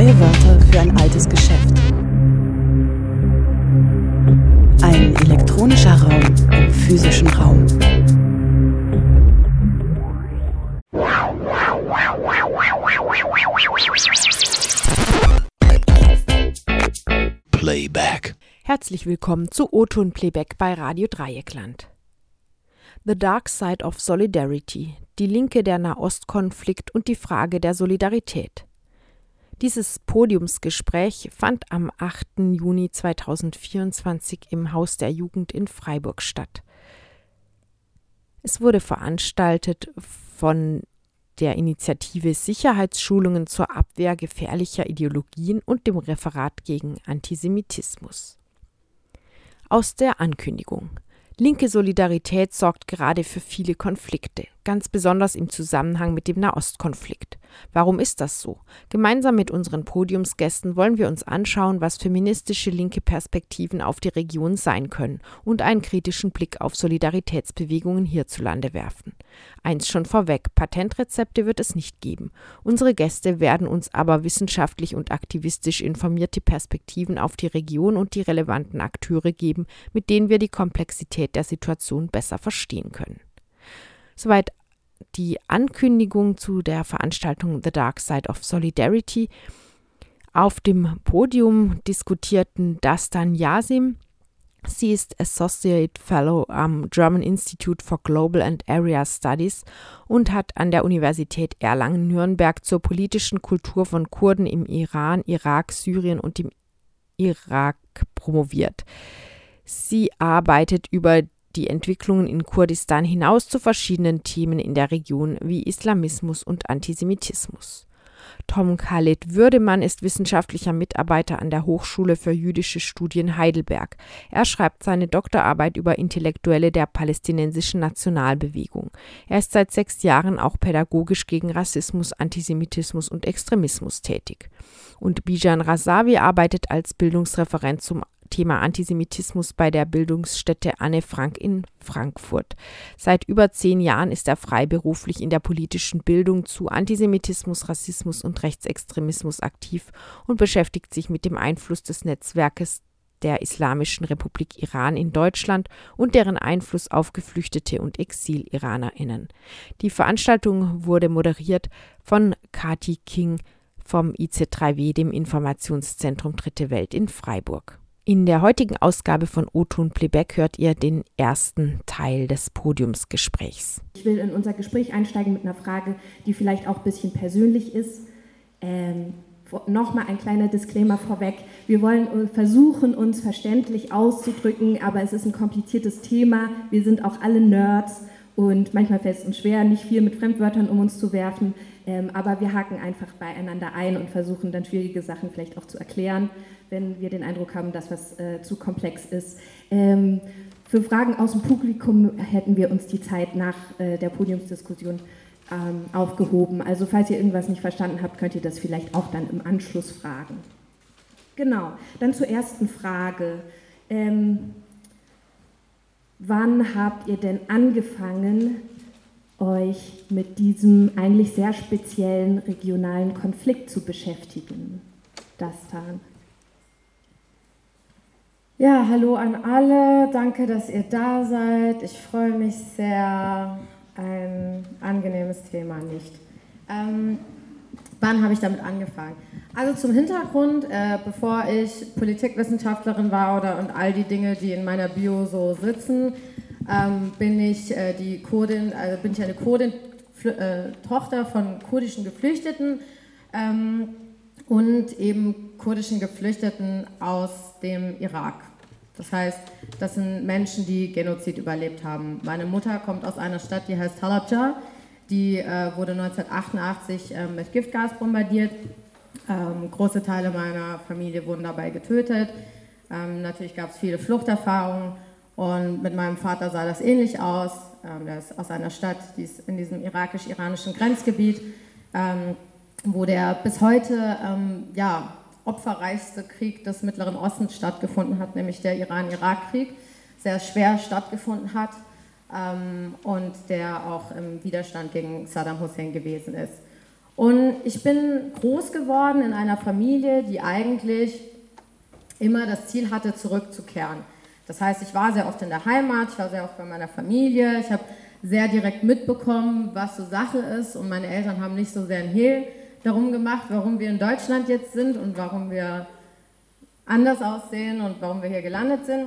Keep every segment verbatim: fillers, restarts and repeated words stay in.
Neue Wörter für ein altes Geschäft. Ein elektronischer Raum im physischen Raum. Playback. Herzlich willkommen zu O-Ton Playback bei Radio Dreieckland. The Dark Side of Solidarity, die Linke der Nahostkonflikt und die Frage der Solidarität. Dieses Podiumsgespräch fand am achten Juni zweitausendvierundzwanzig im Haus der Jugend in Freiburg statt. Es wurde veranstaltet von der Initiative Sicherheitsschulungen zur Abwehr gefährlicher Ideologien und dem Referat gegen Antisemitismus. Aus der Ankündigung. Linke Solidarität sorgt gerade für viele Konflikte, ganz besonders im Zusammenhang mit dem Nahostkonflikt. Warum ist das so? Gemeinsam mit unseren Podiumsgästen wollen wir uns anschauen, was feministische linke Perspektiven auf die Region sein können und einen kritischen Blick auf Solidaritätsbewegungen hierzulande werfen. Eins schon vorweg, Patentrezepte wird es nicht geben. Unsere Gäste werden uns aber wissenschaftlich und aktivistisch informierte Perspektiven auf die Region und die relevanten Akteure geben, mit denen wir die Komplexität der Situation besser verstehen können. Soweit die Ankündigung zu der Veranstaltung The Dark Side of Solidarity. Auf dem Podium diskutierten Dastan Yasim. Sie ist Associate Fellow am German Institute for Global and Area Studies und hat an der Universität Erlangen-Nürnberg zur politischen Kultur von Kurden im Iran, Irak, Syrien und dem Irak promoviert. Sie arbeitet über die Entwicklungen in Kurdistan hinaus zu verschiedenen Themen in der Region wie Islamismus und Antisemitismus. Tom Khaled Würdemann ist wissenschaftlicher Mitarbeiter an der Hochschule für jüdische Studien Heidelberg. Er schreibt seine Doktorarbeit über Intellektuelle der palästinensischen Nationalbewegung. Er ist seit sechs Jahren auch pädagogisch gegen Rassismus, Antisemitismus und Extremismus tätig. Und Bijan Razavi arbeitet als Bildungsreferent zum Thema Antisemitismus bei der Bildungsstätte Anne Frank in Frankfurt. Seit über zehn Jahren ist er freiberuflich in der politischen Bildung zu Antisemitismus, Rassismus und Rechtsextremismus aktiv und beschäftigt sich mit dem Einfluss des Netzwerkes der Islamischen Republik Iran in Deutschland und deren Einfluss auf Geflüchtete und Exil-IranerInnen. Die Veranstaltung wurde moderiert von Kati King vom I Z drei W, dem Informationszentrum Dritte Welt in Freiburg. In der heutigen Ausgabe von O-Ton Playback hört ihr den ersten Teil des Podiumsgesprächs. Ich will in unser Gespräch einsteigen mit einer Frage, die vielleicht auch ein bisschen persönlich ist. Ähm, Nochmal ein kleiner Disclaimer vorweg. Wir wollen versuchen, uns verständlich auszudrücken, aber es ist ein kompliziertes Thema. Wir sind auch alle Nerds und manchmal fällt es uns schwer, nicht viel mit Fremdwörtern um uns zu werfen. Ähm, aber wir haken einfach beieinander ein und versuchen dann schwierige Sachen vielleicht auch zu erklären, wenn wir den Eindruck haben, dass was äh, zu komplex ist. Ähm, für Fragen aus dem Publikum hätten wir uns die Zeit nach äh, der Podiumsdiskussion ähm, aufgehoben. Also falls ihr irgendwas nicht verstanden habt, könnt ihr das vielleicht auch dann im Anschluss fragen. Genau, dann zur ersten Frage. Ähm, wann habt ihr denn angefangen, euch mit diesem eigentlich sehr speziellen regionalen Konflikt zu beschäftigen? Dastan. Ja, hallo an alle, danke, dass ihr da seid. Ich freue mich sehr, ein angenehmes Thema nicht. Ähm, wann habe ich damit angefangen? Also zum Hintergrund, äh, bevor ich Politikwissenschaftlerin war oder und all die Dinge, die in meiner Bio so sitzen, ähm, bin ich äh, die Kurdin, also bin ich eine Kurdin, äh, Tochter von kurdischen Geflüchteten ähm, und eben kurdischen Geflüchteten aus dem Irak. Das heißt, das sind Menschen, die Genozid überlebt haben. Meine Mutter kommt aus einer Stadt, die heißt Halabja. Die äh, wurde neunzehnhundertachtundachtzig äh, mit Giftgas bombardiert. Ähm, große Teile meiner Familie wurden dabei getötet. Ähm, natürlich gab es viele Fluchterfahrungen. Und mit meinem Vater sah das ähnlich aus. Ähm, der ist aus einer Stadt, die ist in diesem irakisch-iranischen Grenzgebiet, ähm, wo der bis heute ähm, ja, opferreichste Krieg des Mittleren Ostens stattgefunden hat, nämlich der Iran-Irak-Krieg, sehr schwer stattgefunden hat ähm, und der auch im Widerstand gegen Saddam Hussein gewesen ist. Und ich bin groß geworden in einer Familie, die eigentlich immer das Ziel hatte, zurückzukehren. Das heißt, ich war sehr oft in der Heimat, ich war sehr oft bei meiner Familie, ich habe sehr direkt mitbekommen, was so Sache ist, und meine Eltern haben nicht so sehr ein Hehl darum gemacht, warum wir in Deutschland jetzt sind und warum wir anders aussehen und warum wir hier gelandet sind.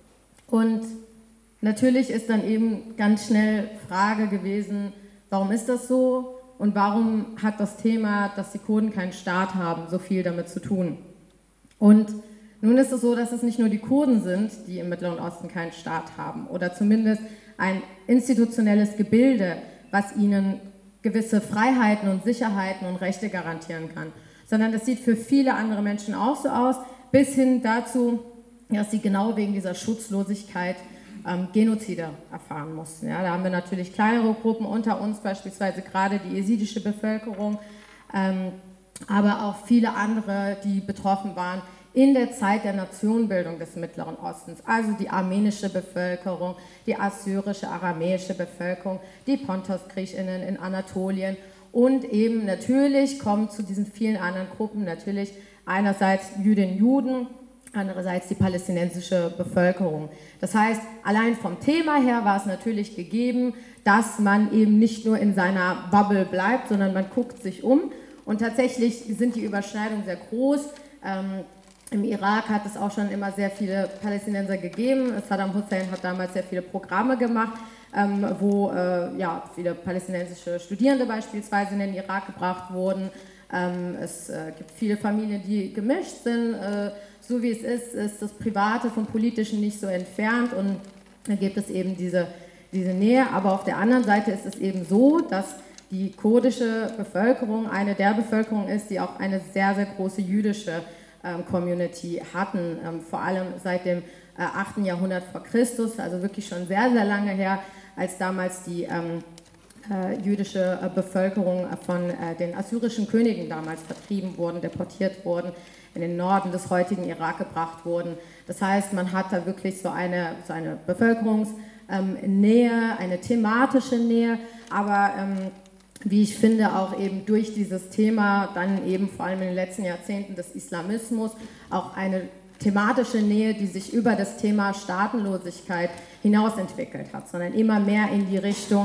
Und natürlich ist dann eben ganz schnell Frage gewesen, warum ist das so? Und warum hat das Thema, dass die Kurden keinen Staat haben, so viel damit zu tun? Und nun ist es so, dass es nicht nur die Kurden sind, die im Mittleren Osten keinen Staat haben oder zumindest ein institutionelles Gebilde, was ihnen gewisse Freiheiten und Sicherheiten und Rechte garantieren kann, sondern das sieht für viele andere Menschen auch so aus, bis hin dazu, dass sie genau wegen dieser Schutzlosigkeit Ähm, Genozide erfahren mussten. Ja, da haben wir natürlich kleinere Gruppen unter uns, beispielsweise gerade die jesidische Bevölkerung, ähm, aber auch viele andere, die betroffen waren in der Zeit der Nationenbildung des Mittleren Ostens, also die armenische Bevölkerung, die assyrische, aramäische Bevölkerung, die Pontos-Griechinnen in Anatolien und eben natürlich kommen zu diesen vielen anderen Gruppen natürlich einerseits Jüdinnen, Juden, andererseits die palästinensische Bevölkerung. Das heißt, allein vom Thema her war es natürlich gegeben, dass man eben nicht nur in seiner Bubble bleibt, sondern man guckt sich um. Und tatsächlich sind die Überschneidungen sehr groß. Ähm, Im Irak hat es auch schon immer sehr viele Palästinenser gegeben. Saddam Hussein hat damals sehr viele Programme gemacht, ähm, wo äh, ja, viele palästinensische Studierende beispielsweise in den Irak gebracht wurden. Ähm, es äh, gibt viele Familien, die gemischt sind. Äh, So wie es ist, ist das Private vom Politischen nicht so entfernt, und da gibt es eben diese, diese Nähe. Aber auf der anderen Seite ist es eben so, dass die kurdische Bevölkerung eine der Bevölkerungen ist, die auch eine sehr, sehr große jüdische ähm, Community hatten, ähm, vor allem seit dem äh, achten Jahrhundert vor Christus, also wirklich schon sehr, sehr lange her, als damals die ähm, äh, jüdische äh, Bevölkerung von äh, den assyrischen Königen damals vertrieben wurden, deportiert wurden, in den Norden des heutigen Irak gebracht wurden. Das heißt, man hat da wirklich so eine, so eine Bevölkerungsnähe, eine thematische Nähe, aber ähm, wie ich finde, auch eben durch dieses Thema, dann eben vor allem in den letzten Jahrzehnten des Islamismus, auch eine thematische Nähe, die sich über das Thema Staatenlosigkeit hinaus entwickelt hat, sondern immer mehr in die Richtung,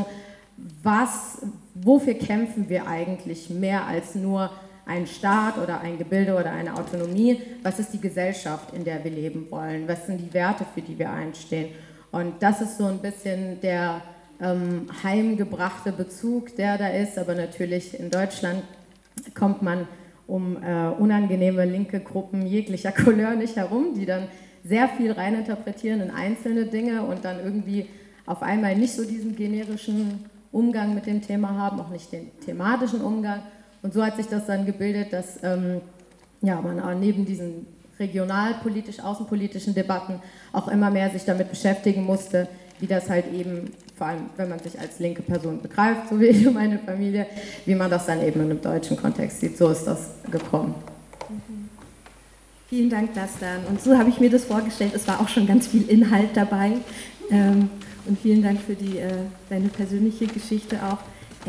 was, wofür kämpfen wir eigentlich mehr als nur ein Staat oder ein Gebilde oder eine Autonomie, was ist die Gesellschaft, in der wir leben wollen, was sind die Werte, für die wir einstehen. Und das ist so ein bisschen der ähm, heimgebrachte Bezug, der da ist, aber natürlich in Deutschland kommt man um äh, unangenehme linke Gruppen jeglicher Couleur nicht herum, die dann sehr viel reininterpretieren in einzelne Dinge und dann irgendwie auf einmal nicht so diesen generischen Umgang mit dem Thema haben, auch nicht den thematischen Umgang. Und so hat sich das dann gebildet, dass ähm, ja, man auch neben diesen regionalpolitisch, außenpolitischen Debatten auch immer mehr sich damit beschäftigen musste, wie das halt eben, vor allem wenn man sich als linke Person begreift, so wie ich und meine Familie, wie man das dann eben in einem deutschen Kontext sieht. So ist das gekommen. Mhm. Vielen Dank, Dastan. Und so habe ich mir das vorgestellt. Es war auch schon ganz viel Inhalt dabei. Ähm, und vielen Dank für die, äh, deine persönliche Geschichte auch.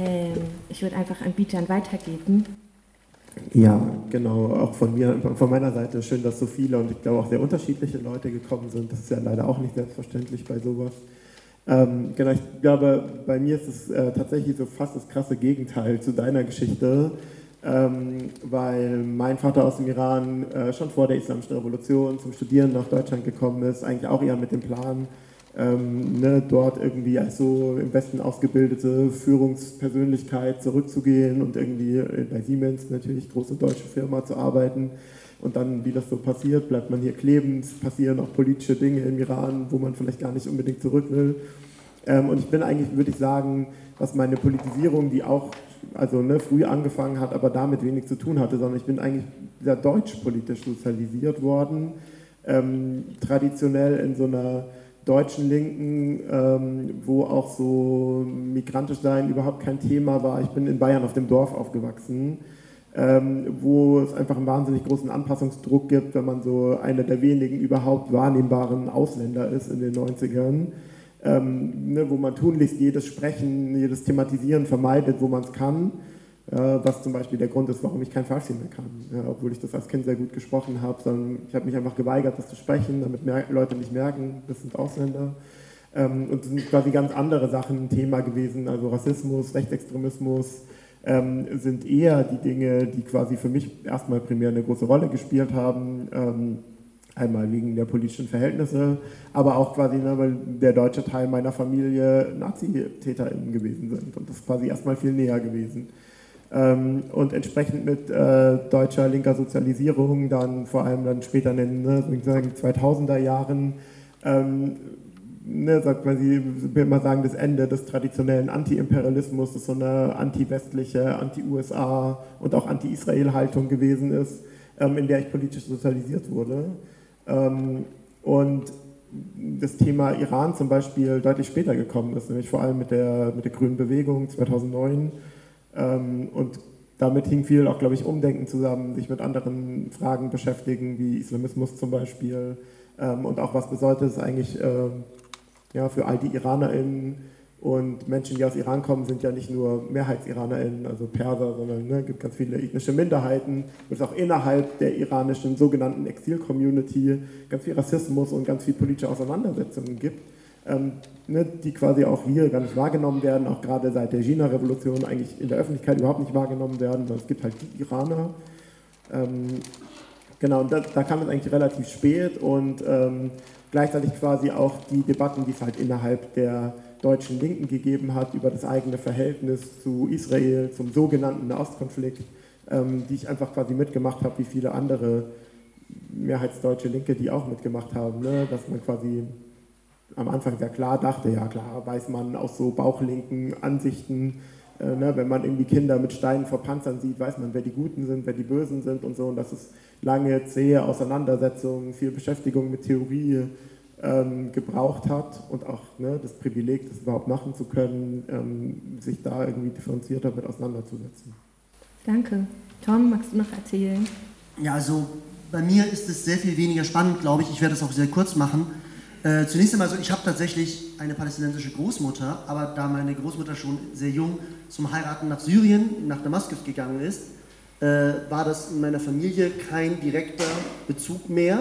Ich würde einfach an Bijan weitergeben. Ja, genau, auch von mir, von meiner Seite schön, dass so viele und ich glaube auch sehr unterschiedliche Leute gekommen sind. Das ist ja leider auch nicht selbstverständlich bei sowas. Ähm, genau, ich glaube, bei mir ist es äh, tatsächlich so fast das krasse Gegenteil zu deiner Geschichte, ähm, weil mein Vater aus dem Iran äh, schon vor der Islamischen Revolution zum Studieren nach Deutschland gekommen ist, eigentlich auch eher mit dem Plan, Ähm, ne, dort irgendwie als so im Westen ausgebildete Führungspersönlichkeit zurückzugehen und irgendwie bei Siemens, natürlich große deutsche Firma, zu arbeiten. Und dann, wie das so passiert, bleibt man hier kleben, es passieren auch politische Dinge im Iran, wo man vielleicht gar nicht unbedingt zurück will. Ähm, und ich bin eigentlich, würde ich sagen, was meine Politisierung, die auch also ne, früh angefangen hat, aber damit wenig zu tun hatte, sondern ich bin eigentlich sehr deutschpolitisch sozialisiert worden, ähm, traditionell in so einer deutschen Linken, ähm, wo auch so migrantisch sein überhaupt kein Thema war. Ich bin in Bayern auf dem Dorf aufgewachsen, ähm, wo es einfach einen wahnsinnig großen Anpassungsdruck gibt, wenn man so einer der wenigen überhaupt wahrnehmbaren Ausländer ist in den neunzigern, ähm, ne, wo man tunlichst jedes Sprechen, jedes Thematisieren vermeidet, wo man es kann. Ja, was zum Beispiel der Grund ist, warum ich kein Farsi mehr kann, ja, obwohl ich das als Kind sehr gut gesprochen habe, sondern ich habe mich einfach geweigert, das zu sprechen, damit mer- Leute nicht merken, das sind Ausländer. Ähm, und es sind quasi ganz andere Sachen ein Thema gewesen, also Rassismus, Rechtsextremismus ähm, sind eher die Dinge, die quasi für mich erstmal primär eine große Rolle gespielt haben. Ähm, Einmal wegen der politischen Verhältnisse, aber auch quasi, ne, weil der deutsche Teil meiner Familie Nazi-TäterInnen gewesen sind und das ist quasi erstmal viel näher gewesen. Ähm, und entsprechend mit äh, deutscher linker Sozialisierung, dann vor allem dann später in den ne, sozusagen zweitausender Jahren, ähm, ne, sagt man, sie will mal sagen, das Ende des traditionellen Anti-Imperialismus, das so eine anti-westliche, anti-U S A und auch anti-Israel-Haltung gewesen ist, ähm, in der ich politisch sozialisiert wurde. Ähm, und das Thema Iran zum Beispiel deutlich später gekommen ist, nämlich vor allem mit der, mit der Grünen Bewegung zweitausendneun. Ähm, und damit hing viel auch, glaube ich, Umdenken zusammen, sich mit anderen Fragen beschäftigen, wie Islamismus zum Beispiel. Ähm, und auch, was bedeutet es eigentlich ähm, ja, für all die IranerInnen und Menschen, die aus Iran kommen, sind ja nicht nur MehrheitsIranerInnen, also Perser, sondern es ne, gibt ganz viele ethnische Minderheiten. Und es ist auch innerhalb der iranischen sogenannten Exil-Community ganz viel Rassismus und ganz viel politische Auseinandersetzungen gibt, ähm, ne, die quasi auch hier gar nicht wahrgenommen werden, auch gerade seit der China-Revolution eigentlich in der Öffentlichkeit überhaupt nicht wahrgenommen werden, sondern es gibt halt die Iraner. Ähm, genau, und da, da kam es eigentlich relativ spät und ähm, gleichzeitig quasi auch die Debatten, die es halt innerhalb der deutschen Linken gegeben hat über das eigene Verhältnis zu Israel, zum sogenannten Nahostkonflikt, ähm, die ich einfach quasi mitgemacht habe, wie viele andere mehrheitsdeutsche Linke, die auch mitgemacht haben, ne? Dass man quasi am Anfang sehr klar dachte, ja klar, weiß man aus so bauchlinken Ansichten, äh, ne? Wenn man irgendwie Kinder mit Steinen vor Panzern sieht, weiß man, wer die Guten sind, wer die Bösen sind und so, und das ist lange, zähe Auseinandersetzungen, viel Beschäftigung mit Theorie, Ähm, gebraucht hat und auch ne, das Privileg, das überhaupt machen zu können, ähm, sich da irgendwie differenzierter mit auseinanderzusetzen. Danke. Tom, magst du noch erzählen? Ja, also bei mir ist es sehr viel weniger spannend, glaube ich. Ich werde es auch sehr kurz machen. Äh, zunächst einmal so, ich habe tatsächlich eine palästinensische Großmutter, aber da meine Großmutter schon sehr jung zum Heiraten nach Syrien, nach Damaskus gegangen ist, äh, war das in meiner Familie kein direkter Bezug mehr.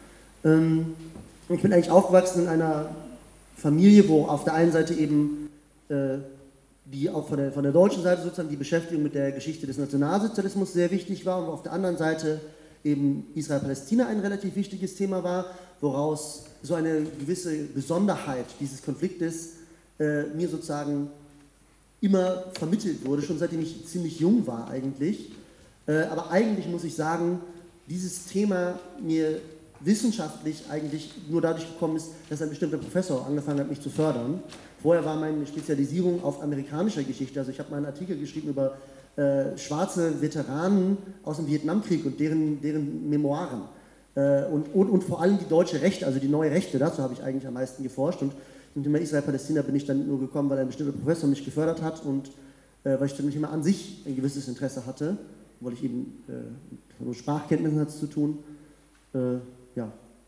Ähm, Ich bin eigentlich aufgewachsen in einer Familie, wo auf der einen Seite eben äh, die auch von der, von der deutschen Seite sozusagen die Beschäftigung mit der Geschichte des Nationalsozialismus sehr wichtig war und auf der anderen Seite eben Israel-Palästina ein relativ wichtiges Thema war, woraus so eine gewisse Besonderheit dieses Konfliktes äh, mir sozusagen immer vermittelt wurde, schon seitdem ich ziemlich jung war eigentlich. Äh, aber eigentlich muss ich sagen, dieses Thema mir wissenschaftlich eigentlich nur dadurch gekommen ist, dass ein bestimmter Professor angefangen hat, mich zu fördern. Vorher war meine Spezialisierung auf amerikanischer Geschichte, also ich habe meinen Artikel geschrieben über äh, schwarze Veteranen aus dem Vietnamkrieg und deren, deren Memoiren. Äh, und, und, und vor allem die deutsche Rechte, also die neue Rechte, dazu habe ich eigentlich am meisten geforscht. Und zum Thema Israel-Palästina bin ich dann nur gekommen, weil ein bestimmter Professor mich gefördert hat und äh, weil ich zum Thema an sich ein gewisses Interesse hatte, weil ich eben äh, mit Sprachkenntnissen hat es zu tun. Äh, Ja.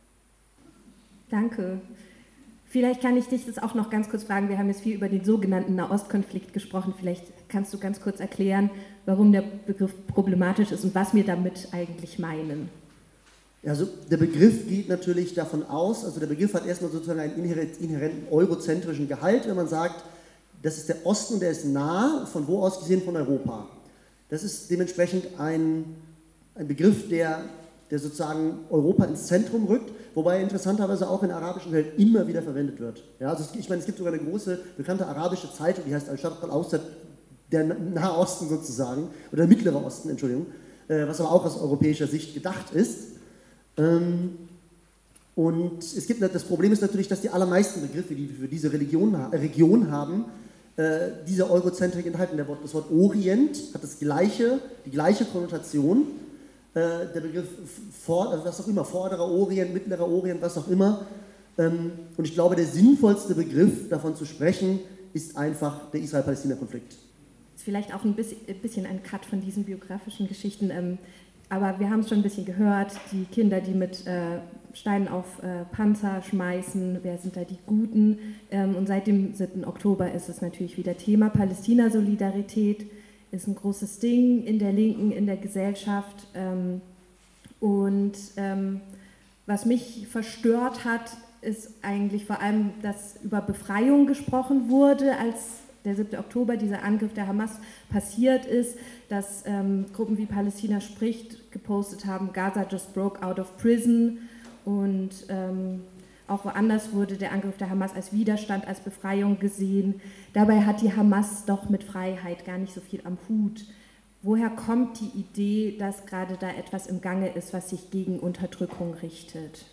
Danke. Vielleicht kann ich dich das auch noch ganz kurz fragen. Wir haben jetzt viel über den sogenannten Nahostkonflikt gesprochen. Vielleicht kannst du ganz kurz erklären, warum der Begriff problematisch ist und was wir damit eigentlich meinen. Also der Begriff geht natürlich davon aus, also der Begriff hat erstmal sozusagen einen inhärenten eurozentrischen Gehalt, wenn man sagt, das ist der Osten und der ist nah, von wo aus gesehen von Europa. Das ist dementsprechend ein, ein Begriff, der der sozusagen Europa ins Zentrum rückt, wobei interessanterweise auch in der arabischen Welt immer wieder verwendet wird. Ja, also es, ich meine, es gibt sogar eine große, bekannte arabische Zeitung, die heißt Al-Sharq al-Awsat, der Nahe Osten sozusagen, oder der Mittlere Osten, Entschuldigung, äh, was aber auch aus europäischer Sicht gedacht ist. Ähm, und es gibt, das Problem ist natürlich, dass die allermeisten Begriffe, die wir für diese Religion, äh, Region haben, äh, diese Eurozentrik enthalten. Der Wort, das Wort Orient hat das gleiche, die gleiche Konnotation. Der Begriff, was auch immer, Vorderer Orient, Mittlerer Orient, was auch immer. Und ich glaube, der sinnvollste Begriff, davon zu sprechen, ist einfach der Israel-Palästina-Konflikt. Ist vielleicht auch ein bisschen ein Cut von diesen biografischen Geschichten, aber wir haben es schon ein bisschen gehört, die Kinder, die mit Steinen auf Panzer schmeißen, wer sind da die Guten? Und seit dem siebten Oktober ist es natürlich wieder Thema Palästina-Solidarität. ist ein großes Ding in der Linken, in der Gesellschaft. Ähm, und ähm, was mich verstört hat, ist eigentlich vor allem, dass über Befreiung gesprochen wurde, als der siebte Oktober, dieser Angriff der Hamas passiert ist, dass ähm, Gruppen wie Palästina spricht gepostet haben, Gaza just broke out of prison, und ähm, auch woanders wurde der Angriff der Hamas als Widerstand, als Befreiung gesehen. Dabei hat die Hamas doch mit Freiheit gar nicht so viel am Hut. Woher kommt die Idee, dass gerade da etwas im Gange ist, was sich gegen Unterdrückung richtet?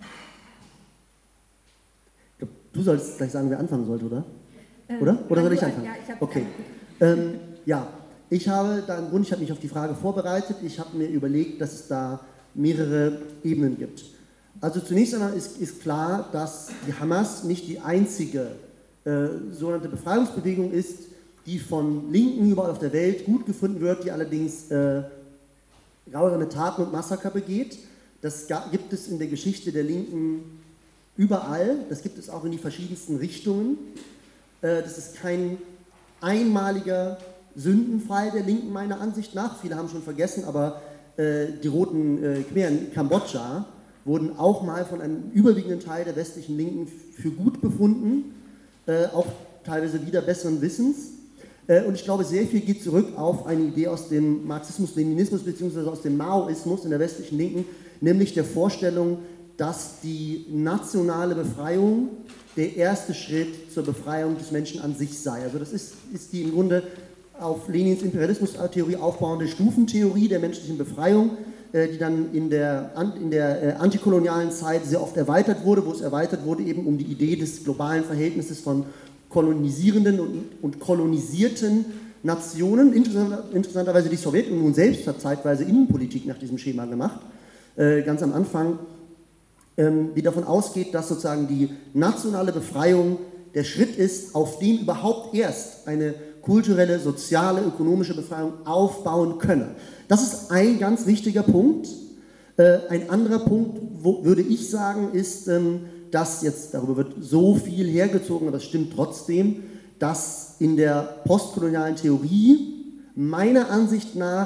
Du sollst gleich sagen, wer anfangen sollte, oder? Oder? Oder soll ich anfangen? Ja, ich habe okay. Ähm, ja, ich habe da im Grunde, ich habe mich auf die Frage vorbereitet. Ich habe mir überlegt, dass es da mehrere Ebenen gibt. Also zunächst einmal ist, ist klar, dass die Hamas nicht die einzige äh, sogenannte Befreiungsbewegung ist, die von Linken überall auf der Welt gut gefunden wird, die allerdings äh, grausame Taten und Massaker begeht. Das gibt es in der Geschichte der Linken überall, das gibt es auch in die verschiedensten Richtungen. Äh, das ist kein einmaliger Sündenfall der Linken meiner Ansicht nach. Viele haben schon vergessen, aber äh, die Roten äh, Khmer in Kambodscha wurden auch mal von einem überwiegenden Teil der westlichen Linken für gut befunden, äh, auch teilweise wieder besseren Wissens. Äh, und ich glaube, sehr viel geht zurück auf eine Idee aus dem Marxismus-Leninismus bzw. aus dem Maoismus in der westlichen Linken, nämlich der Vorstellung, dass die nationale Befreiung der erste Schritt zur Befreiung des Menschen an sich sei. Also das ist, ist die im Grunde auf Lenins Imperialismus-Theorie aufbauende Stufentheorie der menschlichen Befreiung, die dann in der, in der antikolonialen Zeit sehr oft erweitert wurde, wo es erweitert wurde eben um die Idee des globalen Verhältnisses von kolonisierenden und, und kolonisierten Nationen. Interessant, interessanterweise die Sowjetunion selbst hat zeitweise Innenpolitik nach diesem Schema gemacht, äh, ganz am Anfang, ähm, die davon ausgeht, dass sozusagen die nationale Befreiung der Schritt ist, auf dem überhaupt erst eine kulturelle, soziale, ökonomische Befreiung aufbauen könne. Das ist ein ganz wichtiger Punkt. Äh, ein anderer Punkt, wo, würde ich sagen, ist, ähm, dass jetzt, darüber wird so viel hergezogen, aber es stimmt trotzdem, dass in der postkolonialen Theorie meiner Ansicht nach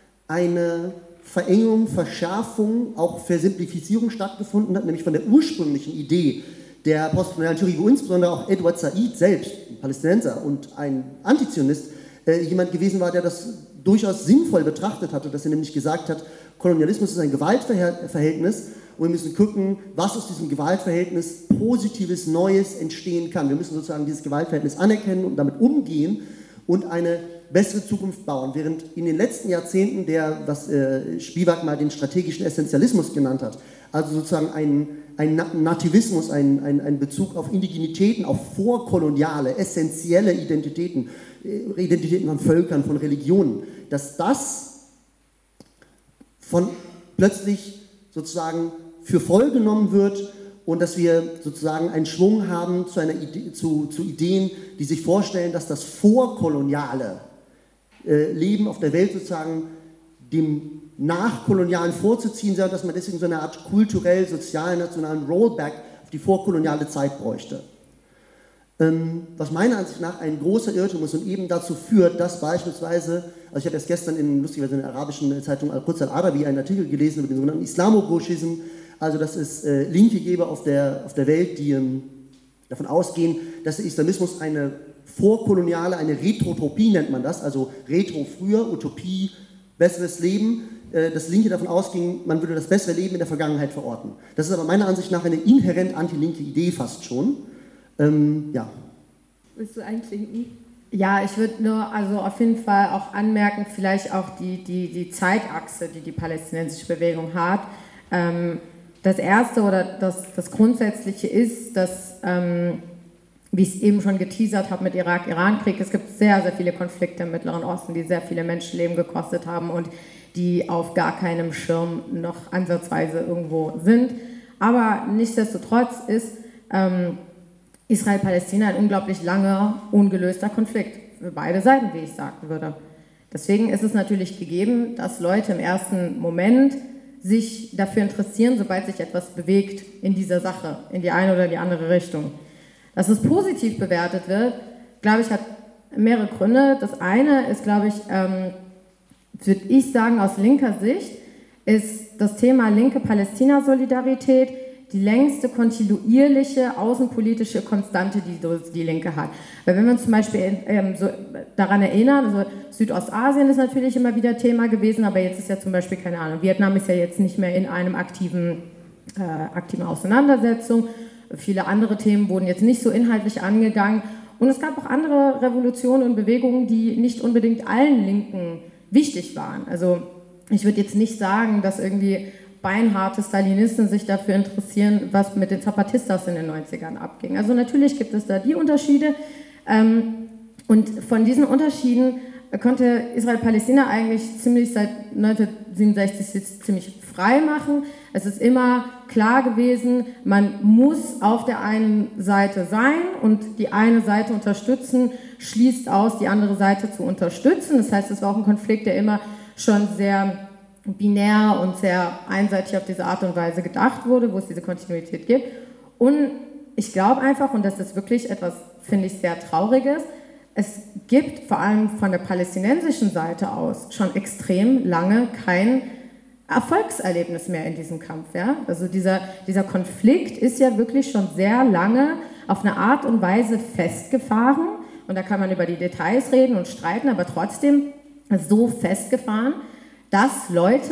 eine Verengung, Verschärfung, auch Versimplifizierung stattgefunden hat, nämlich von der ursprünglichen Idee der postkolonialen Theorie, wo insbesondere auch Edward Said selbst, ein Palästinenser und ein Antizionist, äh, jemand gewesen war, der das durchaus sinnvoll betrachtet hatte, dass er nämlich gesagt hat, Kolonialismus ist ein Gewaltverhältnis und wir müssen gucken, was aus diesem Gewaltverhältnis Positives, Neues entstehen kann. Wir müssen sozusagen dieses Gewaltverhältnis anerkennen und damit umgehen und eine bessere Zukunft bauen. Während in den letzten Jahrzehnten der, was äh, Spivak mal den strategischen Essentialismus genannt hat, also sozusagen ein, ein Nativismus, ein, ein, ein Bezug auf Indigenitäten, auf vorkoloniale, essentielle Identitäten, äh, Identitäten von Völkern, von Religionen, dass das von plötzlich sozusagen für voll genommen wird und dass wir sozusagen einen Schwung haben zu, einer Idee, zu, zu Ideen, die sich vorstellen, dass das vorkoloniale äh, Leben auf der Welt sozusagen dem nachkolonialen vorzuziehen sei und dass man deswegen so eine Art kulturell, sozial, nationalen Rollback auf die vorkoloniale Zeit bräuchte. Ähm, was meiner Ansicht nach ein großer Irrtum ist und eben dazu führt, dass beispielsweise, also ich habe erst gestern in, lustigerweise in der arabischen Zeitung Al-Quds Al-Arabi einen Artikel gelesen über den sogenannten Islamogauchism, also dass es äh, Linke gäbe auf der, auf der Welt, die ähm, davon ausgehen, dass der Islamismus eine vorkoloniale, eine Retrotopie nennt man das, also Retro früher, Utopie, besseres Leben, äh, dass Linke davon ausgingen, man würde das bessere Leben in der Vergangenheit verorten. Das ist aber meiner Ansicht nach eine inhärent anti-linke Idee fast schon. Ähm, ja. Willst du einklinken? Ja, ich würde nur also auf jeden Fall auch anmerken, vielleicht auch die, die, die Zeitachse, die die palästinensische Bewegung hat. Ähm, das Erste oder das, das Grundsätzliche ist, dass, ähm, wie ich es eben schon geteasert habe mit Irak-Iran-Krieg, es gibt sehr, sehr viele Konflikte im Mittleren Osten, die sehr viele Menschenleben gekostet haben und die auf gar keinem Schirm noch ansatzweise irgendwo sind. Aber nichtsdestotrotz ist ähm, Israel-Palästina ein unglaublich langer, ungelöster Konflikt für beide Seiten, wie ich sagen würde. Deswegen ist es natürlich gegeben, dass Leute im ersten Moment sich dafür interessieren, sobald sich etwas bewegt in dieser Sache, in die eine oder die andere Richtung. Dass es positiv bewertet wird, glaube ich, hat mehrere Gründe. Das eine ist, glaube ich, ähm, würde ich sagen, aus linker Sicht, ist das Thema linke Palästina-Solidarität die längste kontinuierliche außenpolitische Konstante, die die Linke hat. Weil wenn wir uns zum Beispiel ähm, so daran erinnern, also Südostasien ist natürlich immer wieder Thema gewesen, aber jetzt ist ja zum Beispiel, keine Ahnung, Vietnam ist ja jetzt nicht mehr in einem aktiven, äh, aktiven Auseinandersetzung. Viele andere Themen wurden jetzt nicht so inhaltlich angegangen. Und es gab auch andere Revolutionen und Bewegungen, die nicht unbedingt allen Linken wichtig waren. Also ich würde jetzt nicht sagen, dass irgendwie beinharte Stalinisten sich dafür interessieren, was mit den Zapatistas in den neunzigern abging. Also natürlich gibt es da die Unterschiede. Und von diesen Unterschieden konnte Israel-Palästina eigentlich ziemlich seit neunzehnhundertsiebenundsechzig ziemlich frei machen. Es ist immer klar gewesen, man muss auf der einen Seite sein und die eine Seite unterstützen, schließt aus, die andere Seite zu unterstützen. Das heißt, es war auch ein Konflikt, der immer schon sehr binär und sehr einseitig auf diese Art und Weise gedacht wurde, wo es diese Kontinuität gibt. Und ich glaube einfach, und das ist wirklich etwas, finde ich, sehr Trauriges, es gibt vor allem von der palästinensischen Seite aus schon extrem lange kein Erfolgserlebnis mehr in diesem Kampf. Ja? Also dieser, dieser Konflikt ist ja wirklich schon sehr lange auf eine Art und Weise festgefahren. Und da kann man über die Details reden und streiten, aber trotzdem so festgefahren, dass Leute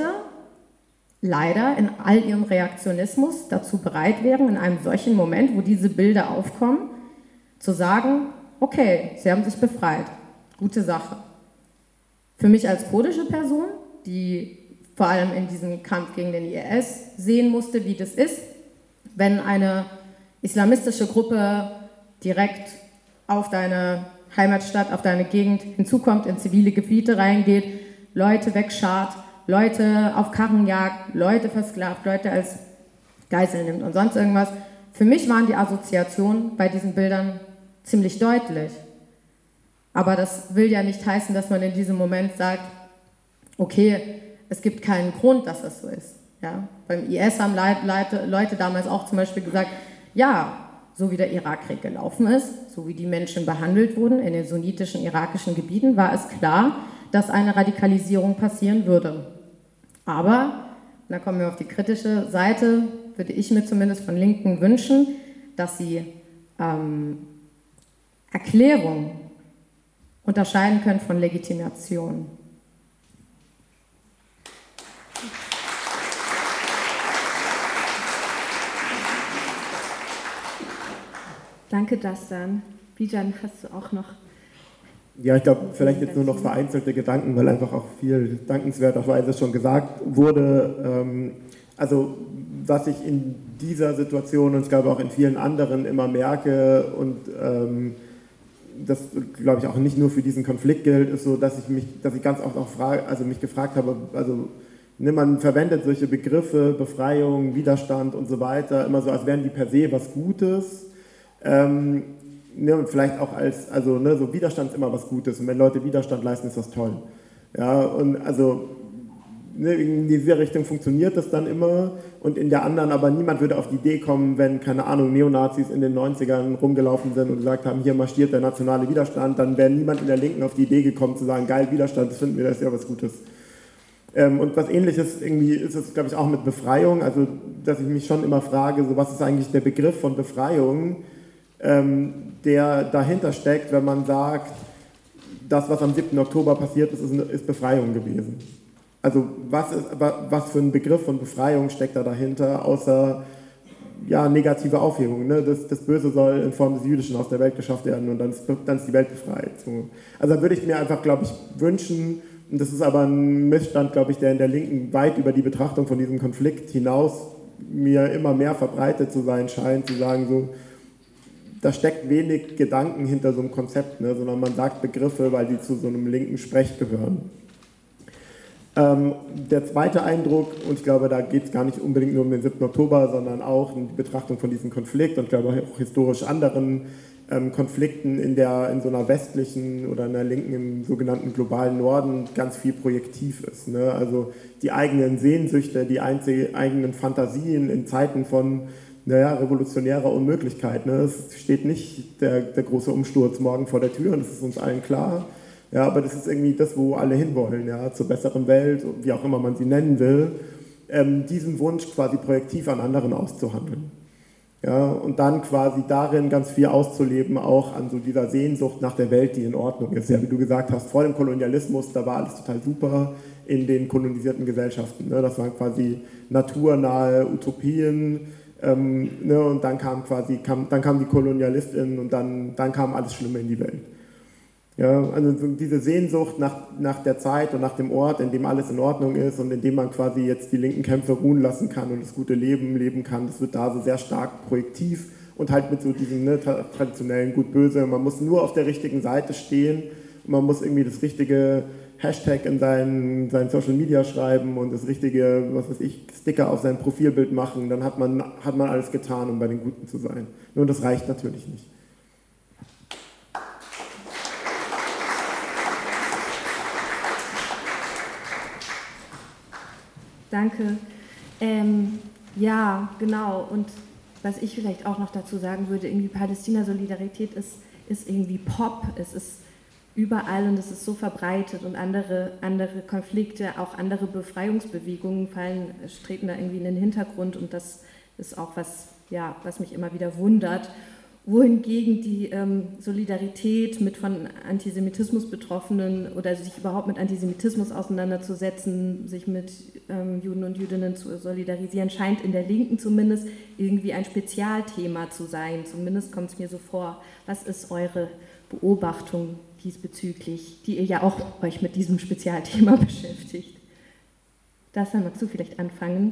leider in all ihrem Reaktionismus dazu bereit wären, in einem solchen Moment, wo diese Bilder aufkommen, zu sagen, okay, sie haben sich befreit, gute Sache. Für mich als kurdische Person, die vor allem in diesem Kampf gegen den I S sehen musste, wie das ist, wenn eine islamistische Gruppe direkt auf deine Heimatstadt, auf deine Gegend hinzukommt, in zivile Gebiete reingeht, Leute wegschart, Leute auf Karren jagt, Leute versklavt, Leute als Geisel nimmt und sonst irgendwas. Für mich waren die Assoziationen bei diesen Bildern ziemlich deutlich. Aber das will ja nicht heißen, dass man in diesem Moment sagt, okay, es gibt keinen Grund, dass das so ist. Ja? Beim I S haben Leute, Leute damals auch zum Beispiel gesagt, ja, so wie der Irakkrieg gelaufen ist, so wie die Menschen behandelt wurden in den sunnitischen irakischen Gebieten, war es klar, dass eine Radikalisierung passieren würde. Aber, da kommen wir auf die kritische Seite, würde ich mir zumindest von Linken wünschen, dass sie ähm, Erklärung unterscheiden können von Legitimation. Danke, Dastan. Bijan, hast du auch noch? Ja, ich glaube, vielleicht jetzt nur noch vereinzelte Gedanken, weil einfach auch viel dankenswerterweise schon gesagt wurde. Also, was ich in dieser Situation und ich glaube auch in vielen anderen immer merke und das, glaube ich, auch nicht nur für diesen Konflikt gilt, ist so, dass ich mich, dass ich ganz oft auch frage, also mich gefragt habe, also ne, man verwendet solche Begriffe, Befreiung, Widerstand und so weiter, immer so, als wären die per se was Gutes. Ähm, ne, und vielleicht auch als, also ne, so Widerstand ist immer was Gutes und wenn Leute Widerstand leisten, ist das toll. Ja, und also ne, in dieser Richtung funktioniert das dann immer und in der anderen, aber niemand würde auf die Idee kommen, wenn, keine Ahnung, Neonazis in den neunzigern rumgelaufen sind und gesagt haben, hier marschiert der nationale Widerstand, dann wäre niemand in der Linken auf die Idee gekommen zu sagen, geil, Widerstand, das finden wir, das ist ja was Gutes. Ähm, und was Ähnliches irgendwie ist es, glaube ich, auch mit Befreiung, also dass ich mich schon immer frage, so was ist eigentlich der Begriff von Befreiung, ähm, der dahinter steckt, wenn man sagt, das, was am siebten Oktober passiert ist, ist, ist Befreiung gewesen. Also was, ist, was für ein Begriff von Befreiung steckt da dahinter, außer ja, negative Aufhebung. Ne? Das, das Böse soll in Form des Jüdischen aus der Welt geschafft werden und dann ist, dann ist die Welt befreit. So. Also da würde ich mir einfach, glaube ich, wünschen, und das ist aber ein Missstand, glaube ich, der in der Linken weit über die Betrachtung von diesem Konflikt hinaus mir immer mehr verbreitet zu sein scheint, zu sagen, so, da steckt wenig Gedanken hinter so einem Konzept, ne? Sondern man sagt Begriffe, weil die zu so einem linken Sprech gehören. Ähm, der zweite Eindruck, und ich glaube, da geht es gar nicht unbedingt nur um den siebten Oktober, sondern auch um die Betrachtung von diesem Konflikt und ich glaube auch historisch anderen ähm, Konflikten in, der, in so einer westlichen oder einer linken im sogenannten globalen Norden ganz viel projektiv ist. Ne? Also die eigenen Sehnsüchte, die einzige, eigenen Fantasien in Zeiten von naja, revolutionärer Unmöglichkeit. Ne? Es steht nicht der, der große Umsturz morgen vor der Tür und das ist uns allen klar. Ja, aber das ist irgendwie das, wo alle hinwollen, ja, zur besseren Welt, wie auch immer man sie nennen will, ähm, diesen Wunsch quasi projektiv an anderen auszuhandeln. Ja, und dann quasi darin ganz viel auszuleben, auch an so dieser Sehnsucht nach der Welt, die in Ordnung ist. Ja, wie du gesagt hast, vor dem Kolonialismus, da war alles total super in den kolonisierten Gesellschaften. Ne? Das waren quasi naturnahe Utopien. Ähm, ne? Und dann kam quasi, kam, dann kamen die KolonialistInnen und dann, dann kam alles Schlimme in die Welt. Ja, also diese Sehnsucht nach, nach der Zeit und nach dem Ort, in dem alles in Ordnung ist und in dem man quasi jetzt die linken Kämpfe ruhen lassen kann und das gute Leben leben kann, das wird da so sehr stark projektiv und halt mit so diesem ne, traditionellen Gut-Böse. Man muss nur auf der richtigen Seite stehen und man muss irgendwie das richtige Hashtag in sein, sein Social Media schreiben und das richtige, was weiß ich, Sticker auf sein Profilbild machen, dann hat man, hat man alles getan, um bei den Guten zu sein. Nur das reicht natürlich nicht. Danke. Ähm, ja, genau. Und was ich vielleicht auch noch dazu sagen würde, irgendwie Palästina-Solidarität ist, ist irgendwie Pop. Es ist überall und es ist so verbreitet und andere, andere Konflikte, auch andere Befreiungsbewegungen fallen, treten da irgendwie in den Hintergrund und das ist auch was, ja, was mich immer wieder wundert. Wohingegen die ähm, Solidarität mit von Antisemitismus Betroffenen oder sich überhaupt mit Antisemitismus auseinanderzusetzen, sich mit ähm, Juden und Jüdinnen zu solidarisieren, scheint in der Linken zumindest irgendwie ein Spezialthema zu sein. Zumindest kommt es mir so vor. Was ist eure Beobachtung diesbezüglich, die ihr ja auch euch mit diesem Spezialthema beschäftigt? Dassan, magst du vielleicht anfangen?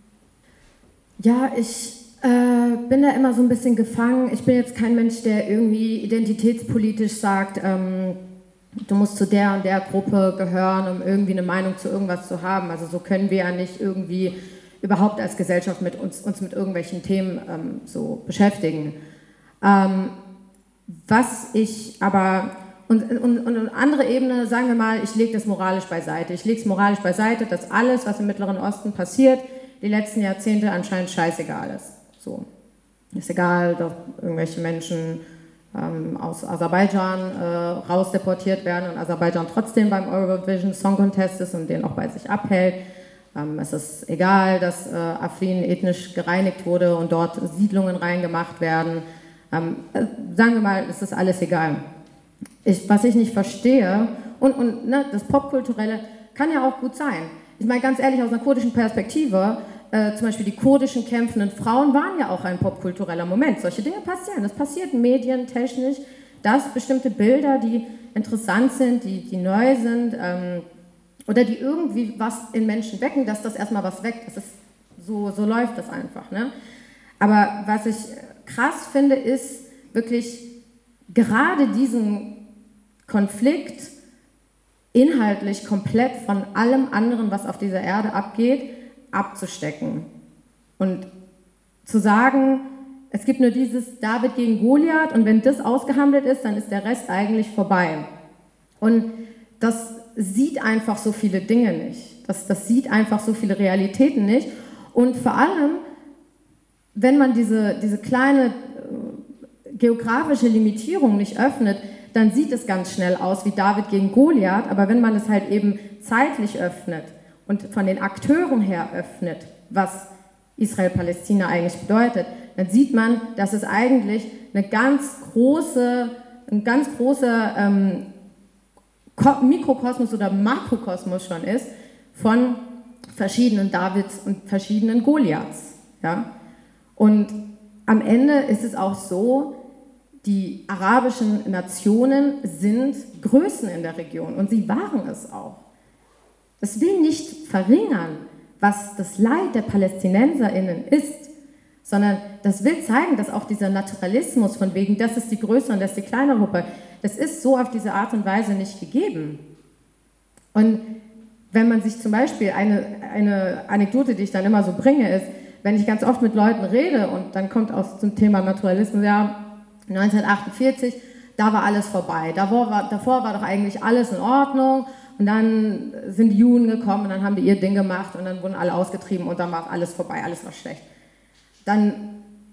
Ja, ich Äh, bin da immer so ein bisschen gefangen. Ich bin jetzt kein Mensch, der irgendwie identitätspolitisch sagt, ähm, du musst zu der und der Gruppe gehören, um irgendwie eine Meinung zu irgendwas zu haben. Also so können wir ja nicht irgendwie überhaupt als Gesellschaft mit uns, uns mit irgendwelchen Themen ähm, so beschäftigen. Ähm, was ich aber, und, und, und eine andere Ebene, sagen wir mal, ich lege das moralisch beiseite. Ich lege es moralisch beiseite, dass alles, was im Mittleren Osten passiert, die letzten Jahrzehnte anscheinend scheißegal ist. So. Ist egal, dass irgendwelche Menschen ähm, aus Aserbaidschan äh, rausdeportiert werden und Aserbaidschan trotzdem beim Eurovision Song Contest ist und den auch bei sich abhält. Ähm, es ist egal, dass äh, Afrin ethnisch gereinigt wurde und dort Siedlungen reingemacht werden. Ähm, äh, sagen wir mal, es ist alles egal. Ich, was ich nicht verstehe, und, und ne, das Popkulturelle kann ja auch gut sein. Ich meine, ganz ehrlich, aus einer kurdischen Perspektive, Äh, zum Beispiel die kurdischen kämpfenden Frauen waren ja auch ein popkultureller Moment. Solche Dinge passieren. Das passiert medientechnisch, dass bestimmte Bilder, die interessant sind, die, die neu sind ähm, oder die irgendwie was in Menschen wecken, dass das erstmal was weckt. Das ist, so, so läuft das einfach. Ne? Aber was ich krass finde, ist wirklich gerade diesen Konflikt inhaltlich komplett von allem anderen, was auf dieser Erde abgeht, abzustecken und zu sagen, es gibt nur dieses David gegen Goliath und wenn das ausgehandelt ist, dann ist der Rest eigentlich vorbei. Und das sieht einfach so viele Dinge nicht. Das, das sieht einfach so viele Realitäten nicht. Und vor allem, wenn man diese, diese kleine äh, geografische Limitierung nicht öffnet, dann sieht es ganz schnell aus wie David gegen Goliath, aber wenn man es halt eben zeitlich öffnet, und von den Akteuren her öffnet, was Israel-Palästina eigentlich bedeutet, dann sieht man, dass es eigentlich eine ganz große, ein ganz großer ähm, Mikrokosmos oder Makrokosmos schon ist von verschiedenen Davids und verschiedenen Goliaths. Ja? Und am Ende ist es auch so, die arabischen Nationen sind Größen in der Region und sie waren es auch. Das will nicht verringern, was das Leid der PalästinenserInnen ist, sondern das will zeigen, dass auch dieser Naturalismus von wegen, das ist die größere und das ist die kleinere Gruppe, das ist so auf diese Art und Weise nicht gegeben. Und wenn man sich zum Beispiel, eine, eine Anekdote, die ich dann immer so bringe, ist, wenn ich ganz oft mit Leuten rede und dann kommt aus dem Thema Naturalismus, ja, neunzehnhundertachtundvierzig, da war alles vorbei, davor war, davor war doch eigentlich alles in Ordnung. Und dann sind die Juden gekommen und dann haben die ihr Ding gemacht und dann wurden alle ausgetrieben und dann war alles vorbei, alles war schlecht. Dann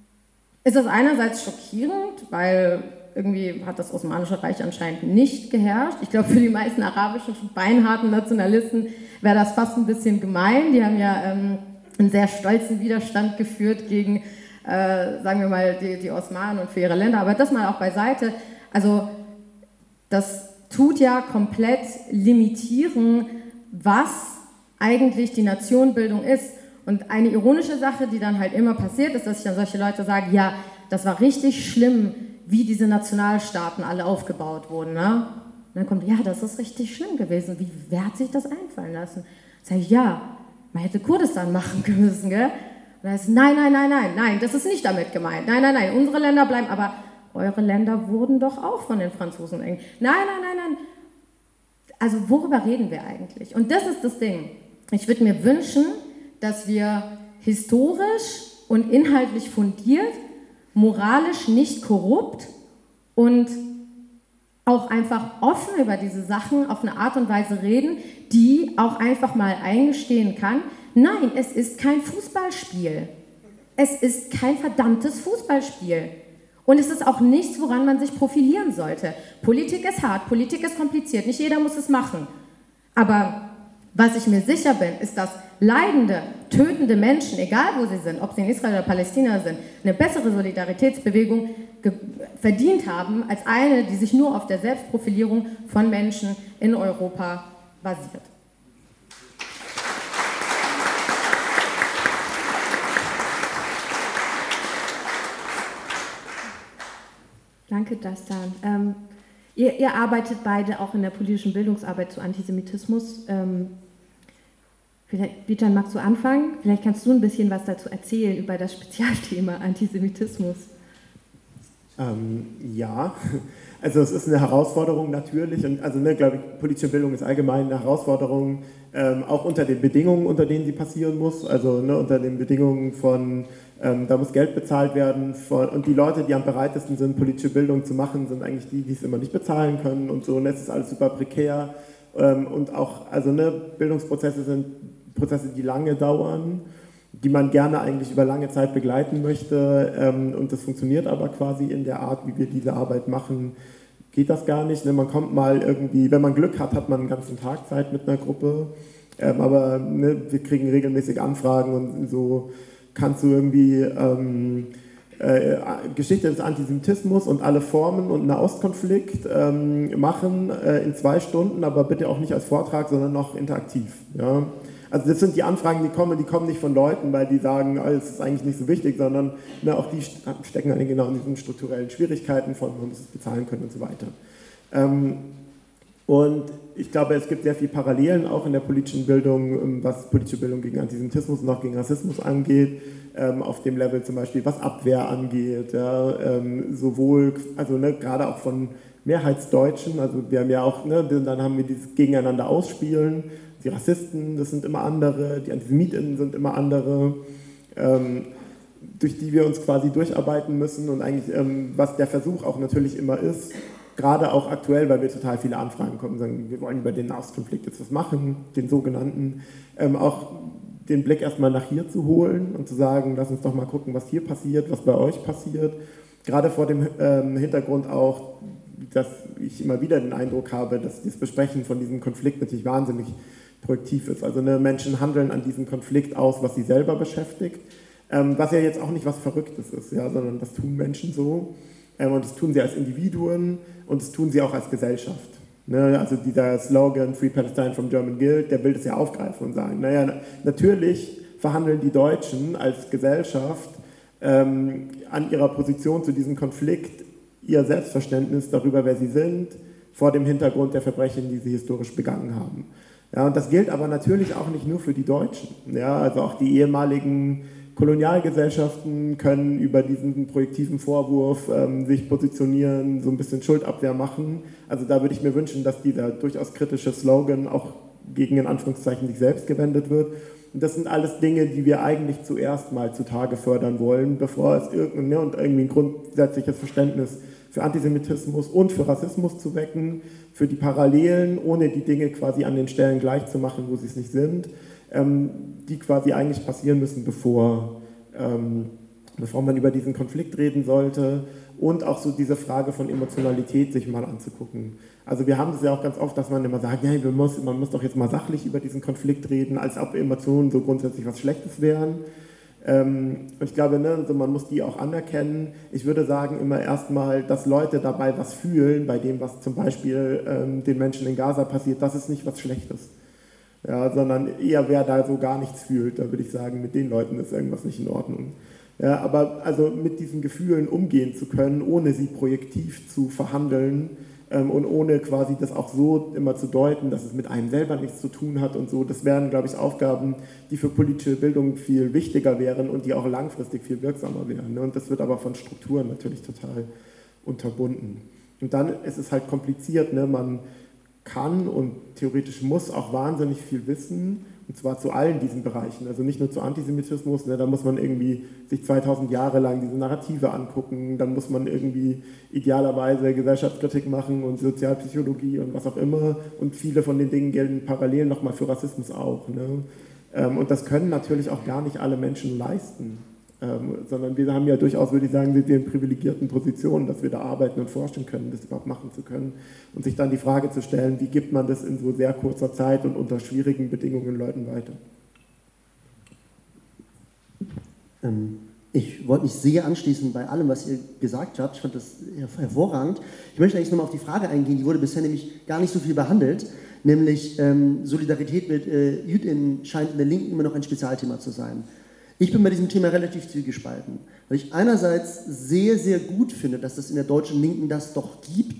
ist das einerseits schockierend, weil irgendwie hat das Osmanische Reich anscheinend nicht geherrscht. Ich glaube, für die meisten arabischen, beinharten Nationalisten wäre das fast ein bisschen gemein. Die haben ja ähm, einen sehr stolzen Widerstand geführt gegen, äh, sagen wir mal, die, die Osmanen und für ihre Länder. Aber das mal auch beiseite. Also das tut ja komplett limitieren, was eigentlich die Nationenbildung ist. Und eine ironische Sache, die dann halt immer passiert, ist, dass sich dann solche Leute sagen, ja, das war richtig schlimm, wie diese Nationalstaaten alle aufgebaut wurden. Ne? Und dann kommt, ja, das ist richtig schlimm gewesen. Wie, wer hat sich das einfallen lassen? Sag ich, ja, man hätte Kurdistan machen müssen, gell? Und dann ist, nein, nein, nein, nein, nein, das ist nicht damit gemeint. Nein, nein, nein, unsere Länder bleiben, aber eure Länder wurden doch auch von den Franzosen eng. Nein, nein, nein, nein. Also worüber reden wir eigentlich? Und das ist das Ding. Ich würde mir wünschen, dass wir historisch und inhaltlich fundiert, moralisch nicht korrupt und auch einfach offen über diese Sachen auf eine Art und Weise reden, die auch einfach mal eingestehen kann, nein, es ist kein Fußballspiel. Es ist kein verdammtes Fußballspiel. Und es ist auch nichts, woran man sich profilieren sollte. Politik ist hart, Politik ist kompliziert, nicht jeder muss es machen. Aber was ich mir sicher bin, ist, dass leidende, tötende Menschen, egal wo sie sind, ob sie in Israel oder Palästina sind, eine bessere Solidaritätsbewegung verdient haben, als eine, die sich nur auf der Selbstprofilierung von Menschen in Europa basiert. Danke, Dastan. Ähm, ihr, ihr arbeitet beide auch in der politischen Bildungsarbeit zu Antisemitismus. Ähm, vielleicht, Bijan, magst du anfangen? Vielleicht kannst du ein bisschen was dazu erzählen über das Spezialthema Antisemitismus. Ähm, ja, also es ist eine Herausforderung natürlich, und also ne, glaube ich, politische Bildung ist allgemein eine Herausforderung, ähm, auch unter den Bedingungen, unter denen sie passieren muss, also ne, unter den Bedingungen von, ähm, da muss Geld bezahlt werden, von, und die Leute, die am bereitesten sind, politische Bildung zu machen, sind eigentlich die, die es immer nicht bezahlen können und so, und es ist alles super prekär, ähm, und auch, also ne, Bildungsprozesse sind Prozesse, die lange dauern, die man gerne eigentlich über lange Zeit begleiten möchte, ähm, und das funktioniert aber quasi in der Art, wie wir diese Arbeit machen, geht das gar nicht. Ne? Man kommt mal irgendwie, wenn man Glück hat, hat man einen ganzen Tag Zeit mit einer Gruppe, ähm, aber ne, wir kriegen regelmäßig Anfragen und so kannst du irgendwie ähm, äh, Geschichte des Antisemitismus und alle Formen und Nahostkonflikt ähm, machen äh, in zwei Stunden, aber bitte auch nicht als Vortrag, sondern noch interaktiv. Ja? Also das sind die Anfragen, die kommen, die kommen nicht von Leuten, weil die sagen, oh, es ist eigentlich nicht so wichtig, sondern ne, auch die stecken eigentlich genau in diesen strukturellen Schwierigkeiten von, man muss es bezahlen können und so weiter. Ähm, und ich glaube, es gibt sehr viele Parallelen auch in der politischen Bildung, was politische Bildung gegen Antisemitismus und auch gegen Rassismus angeht, ähm, auf dem Level zum Beispiel, was Abwehr angeht, ja, ähm, sowohl, also ne, gerade auch von Mehrheitsdeutschen, also wir haben ja auch, ne, dann haben wir dieses Gegeneinander ausspielen, die Rassisten, das sind immer andere, die Antisemiten sind immer andere, ähm, durch die wir uns quasi durcharbeiten müssen und eigentlich, ähm, was der Versuch auch natürlich immer ist, gerade auch aktuell, weil wir total viele Anfragen kommen, sagen, wir wollen über den Nahostkonflikt jetzt was machen, den sogenannten, ähm, auch den Blick erstmal nach hier zu holen und zu sagen, lass uns doch mal gucken, was hier passiert, was bei euch passiert, gerade vor dem ähm, Hintergrund auch, dass ich immer wieder den Eindruck habe, dass das Besprechen von diesem Konflikt natürlich wahnsinnig projektiv ist. Also ne, Menschen handeln an diesem Konflikt aus, was sie selber beschäftigt, ähm, was ja jetzt auch nicht was Verrücktes ist, ja, sondern das tun Menschen so, ähm, und das tun sie als Individuen und das tun sie auch als Gesellschaft. Ne? Also dieser Slogan Free Palestine from German Guild, der will das ja aufgreifen und sagen, naja, natürlich verhandeln die Deutschen als Gesellschaft ähm, an ihrer Position zu diesem Konflikt ihr Selbstverständnis darüber, wer sie sind, vor dem Hintergrund der Verbrechen, die sie historisch begangen haben. Ja, und das gilt aber natürlich auch nicht nur für die Deutschen. Ja, also auch die ehemaligen Kolonialgesellschaften können über diesen projektiven Vorwurf ähm, sich positionieren, so ein bisschen Schuldabwehr machen. Also da würde ich mir wünschen, dass dieser durchaus kritische Slogan auch gegen in Anführungszeichen sich selbst gewendet wird. Und das sind alles Dinge, die wir eigentlich zuerst mal zutage fördern wollen, bevor es irgendein, ne, und irgendwie ein grundsätzliches Verständnis für Antisemitismus und für Rassismus zu wecken, für die Parallelen, ohne die Dinge quasi an den Stellen gleich zu machen, wo sie es nicht sind, ähm, die quasi eigentlich passieren müssen, bevor, ähm, bevor man über diesen Konflikt reden sollte und auch so diese Frage von Emotionalität sich mal anzugucken. Also wir haben es ja auch ganz oft, dass man immer sagt, ja, man muss, man muss doch jetzt mal sachlich über diesen Konflikt reden, als ob Emotionen so grundsätzlich was Schlechtes wären. Ähm, ich glaube, ne, also man muss die auch anerkennen. Ich würde sagen immer erstmal, dass Leute dabei was fühlen, bei dem, was zum Beispiel ähm, den Menschen in Gaza passiert, das ist nicht was Schlechtes. Ja, sondern eher wer da so gar nichts fühlt, da würde ich sagen, mit den Leuten ist irgendwas nicht in Ordnung. Ja, aber also mit diesen Gefühlen umgehen zu können, ohne sie projektiv zu verhandeln ähm, und ohne quasi das auch so immer zu deuten, dass es mit einem selber nichts zu tun hat und so, das wären, glaube ich, Aufgaben, die für politische Bildung viel wichtiger wären und die auch langfristig viel wirksamer wären. Ne? Und das wird aber von Strukturen natürlich total unterbunden. Und dann ist es halt kompliziert, ne? Man kann und theoretisch muss auch wahnsinnig viel wissen, und zwar zu allen diesen Bereichen, also nicht nur zu Antisemitismus, ne, da muss man irgendwie sich zweitausend Jahre lang diese Narrative angucken, dann muss man irgendwie idealerweise Gesellschaftskritik machen und Sozialpsychologie und was auch immer, und viele von den Dingen gelten parallel nochmal für Rassismus auch. Ne? Ähm, und das können natürlich auch gar nicht alle Menschen leisten. Ähm, sondern wir haben ja durchaus, würde ich sagen, sind wir in privilegierten Positionen, dass wir da arbeiten und forschen können, das überhaupt machen zu können und sich dann die Frage zu stellen, wie gibt man das in so sehr kurzer Zeit und unter schwierigen Bedingungen Leuten weiter? Ähm, ich wollte mich sehr anschließen bei allem, was ihr gesagt habt. Ich fand das hervorragend. Ich möchte eigentlich nochmal auf die Frage eingehen, die wurde bisher nämlich gar nicht so viel behandelt, nämlich ähm, Solidarität mit äh, JüdInnen scheint in der Linken immer noch ein Spezialthema zu sein. Ich bin bei diesem Thema relativ zwiegespalten, weil ich einerseits sehr, sehr gut finde, dass es in der deutschen Linken das doch gibt.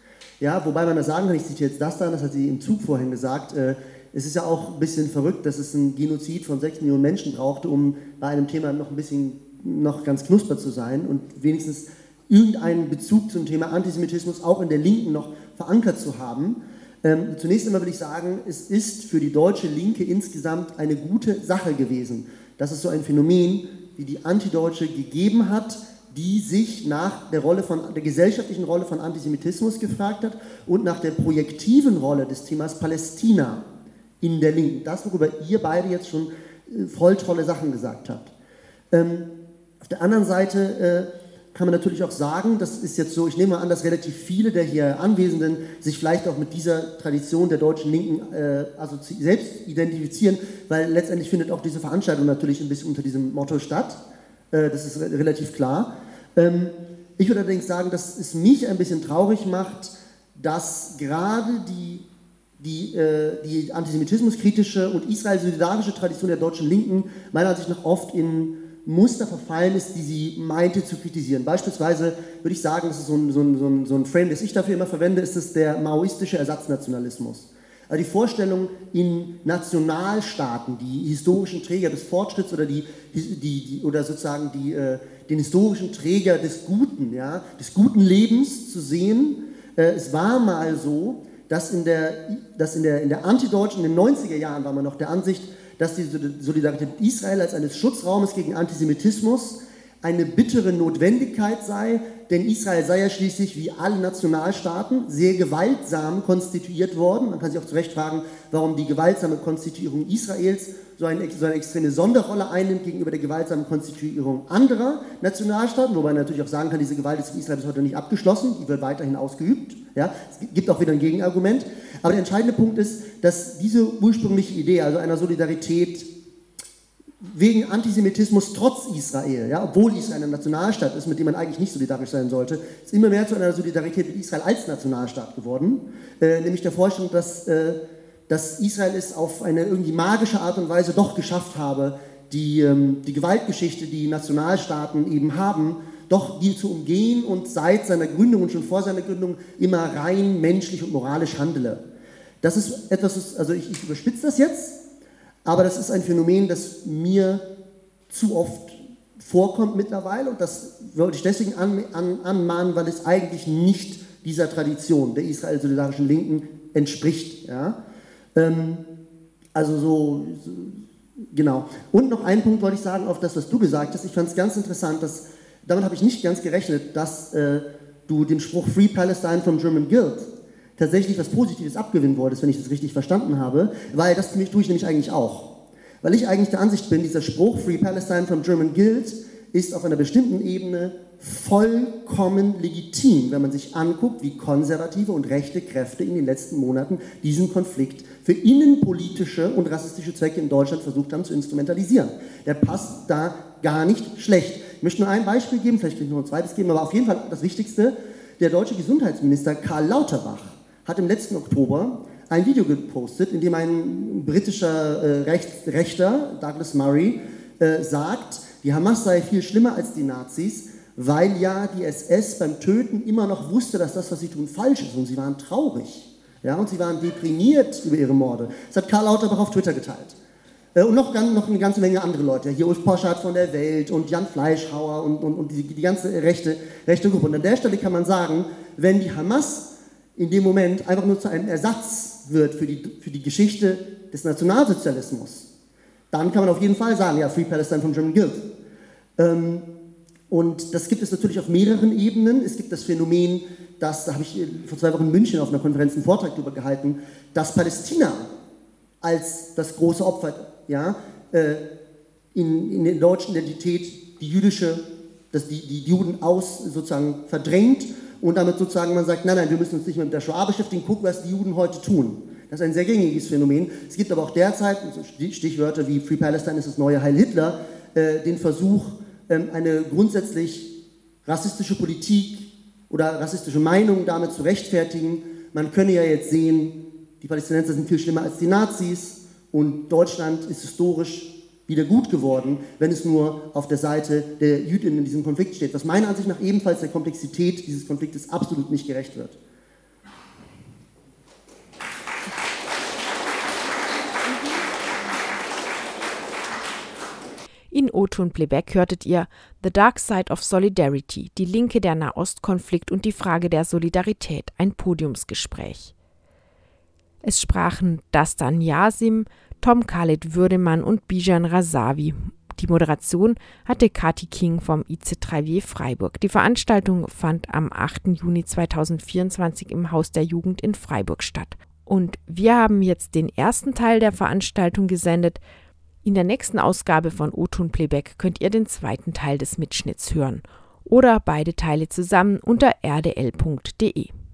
Ja, wobei man da sagen kann, ich zitiere jetzt das da, das hat sie im Zug vorhin gesagt, äh, es ist ja auch ein bisschen verrückt, dass es einen Genozid von sechs Millionen Menschen brauchte, um bei einem Thema noch ein bisschen noch ganz knusper zu sein und wenigstens irgendeinen Bezug zum Thema Antisemitismus auch in der Linken noch verankert zu haben. Ähm, zunächst einmal will ich sagen, es ist für die deutsche Linke insgesamt eine gute Sache gewesen, dass es so ein Phänomen wie die Antideutsche gegeben hat, die sich nach der, Rolle von, der gesellschaftlichen Rolle von Antisemitismus gefragt hat und nach der projektiven Rolle des Themas Palästina in der Linken. Das, worüber ihr beide jetzt schon voll tolle Sachen gesagt habt. Ähm, auf der anderen Seite äh, kann man natürlich auch sagen, das ist jetzt so, ich nehme mal an, dass relativ viele der hier Anwesenden sich vielleicht auch mit dieser Tradition der deutschen Linken äh, also selbst identifizieren, weil letztendlich findet auch diese Veranstaltung natürlich ein bisschen unter diesem Motto statt, äh, das ist re relativ klar. Ähm, ich würde allerdings sagen, dass es mich ein bisschen traurig macht, dass gerade die, die, äh, die antisemitismuskritische und israel-solidarische Tradition der deutschen Linken meiner Ansicht nach oft in Muster verfallen ist, die sie meinte zu kritisieren. Beispielsweise würde ich sagen, das ist so ein, so ein, so ein, so ein Frame, das ich dafür immer verwende, ist es der maoistische Ersatznationalismus. Also die Vorstellung in Nationalstaaten, die historischen Träger des Fortschritts oder, die, die, die, oder sozusagen die, äh, den historischen Träger des Guten, ja, des guten Lebens zu sehen. Äh, es war mal so, dass in der, dass in der, in der Antideutschen, in den neunziger Jahren war man noch der Ansicht, dass die Solidarität mit Israel als eines Schutzraumes gegen Antisemitismus eine bittere Notwendigkeit sei, denn Israel sei ja schließlich wie alle Nationalstaaten sehr gewaltsam konstituiert worden. Man kann sich auch zu Recht fragen, warum die gewaltsame Konstituierung Israels so eine, so eine extreme Sonderrolle einnimmt gegenüber der gewaltsamen Konstituierung anderer Nationalstaaten, wobei man natürlich auch sagen kann, diese Gewalt ist in Israel bis heute nicht abgeschlossen, die wird weiterhin ausgeübt. Ja, es gibt auch wieder ein Gegenargument. Aber der entscheidende Punkt ist, dass diese ursprüngliche Idee, also einer Solidarität wegen Antisemitismus trotz Israel, ja, obwohl Israel ein Nationalstaat ist, mit dem man eigentlich nicht solidarisch sein sollte, ist immer mehr zu einer Solidarität mit Israel als Nationalstaat geworden, äh, nämlich der Vorstellung, dass, äh, dass Israel es auf eine irgendwie magische Art und Weise doch geschafft habe, die, ähm, die Gewaltgeschichte, die Nationalstaaten eben haben, doch die zu umgehen und seit seiner Gründung und schon vor seiner Gründung immer rein menschlich und moralisch handele. Das ist etwas, also ich, ich überspitze das jetzt, aber das ist ein Phänomen, das mir zu oft vorkommt mittlerweile und das wollte ich deswegen an, an, anmahnen, weil es eigentlich nicht dieser Tradition der israel-solidarischen Linken entspricht. Ja? Ähm, also so, so, genau. Und noch einen Punkt wollte ich sagen auf das, was du gesagt hast. Ich fand es ganz interessant, dass, damit habe ich nicht ganz gerechnet, dass äh, du dem Spruch Free Palestine from German Guilt tatsächlich was Positives abgewinnen wolltest, wenn ich das richtig verstanden habe, weil das tue ich nämlich eigentlich auch. Weil ich eigentlich der Ansicht bin, dieser Spruch Free Palestine from German Guilt ist auf einer bestimmten Ebene vollkommen legitim, wenn man sich anguckt, wie konservative und rechte Kräfte in den letzten Monaten diesen Konflikt für innenpolitische und rassistische Zwecke in Deutschland versucht haben zu instrumentalisieren. Der passt da gar nicht schlecht. Ich möchte nur ein Beispiel geben, vielleicht kann ich noch ein zweites geben, aber auf jeden Fall das Wichtigste. Der deutsche Gesundheitsminister Karl Lauterbach hat im letzten Oktober ein Video gepostet, in dem ein britischer äh, Recht, Rechter, Douglas Murray, äh, sagt, die Hamas sei viel schlimmer als die Nazis, weil ja die S S beim Töten immer noch wusste, dass das, was sie tun, falsch ist. Und sie waren traurig. Ja, und sie waren deprimiert über ihre Morde. Das hat Karl Lauterbach auf Twitter geteilt. Äh, und noch, noch eine ganze Menge andere Leute. Hier Ulf Poschardt von der Welt und Jan Fleischhauer und, und, und die, die ganze rechte, rechte Gruppe. Und an der Stelle kann man sagen, wenn die Hamas in dem Moment einfach nur zu einem Ersatz wird für die, für die Geschichte des Nationalsozialismus, dann kann man auf jeden Fall sagen, ja, Free Palestine from German Guilt. Ähm, Und das gibt es natürlich auf mehreren Ebenen. Es gibt das Phänomen, dass, da habe ich vor zwei Wochen in München auf einer Konferenz einen Vortrag darüber gehalten, dass Palästina als das große Opfer, ja, in, in der deutschen Identität die jüdische, dass die, die Juden aus sozusagen verdrängt und damit sozusagen man sagt, nein, nein, wir müssen uns nicht mehr mit der Shoah beschäftigen, gucken, was die Juden heute tun. Das ist ein sehr gängiges Phänomen. Es gibt aber auch derzeit, Stichwörter wie Free Palestine ist das neue Heil Hitler, den Versuch, eine grundsätzlich rassistische Politik oder rassistische Meinungen damit zu rechtfertigen. Man könne ja jetzt sehen, die Palästinenser sind viel schlimmer als die Nazis und Deutschland ist historisch wieder gut geworden, wenn es nur auf der Seite der Jüdinnen in diesem Konflikt steht, was meiner Ansicht nach ebenfalls der Komplexität dieses Konfliktes absolut nicht gerecht wird. In O-Ton Playback hörtet ihr The Dark Side of Solidarity, die Linke der Nahostkonflikt und die Frage der Solidarität, ein Podiumsgespräch. Es sprachen Dastan Yasim, Tom Khaled Würdemann und Bijan Razavi. Die Moderation hatte Kati King vom I C drei W Freiburg. Die Veranstaltung fand am achten Juni zweitausendvierundzwanzig im Haus der Jugend in Freiburg statt. Und wir haben jetzt den ersten Teil der Veranstaltung gesendet. In der nächsten Ausgabe von O-Ton Playback könnt ihr den zweiten Teil des Mitschnitts hören oder beide Teile zusammen unter r d l punkt d e.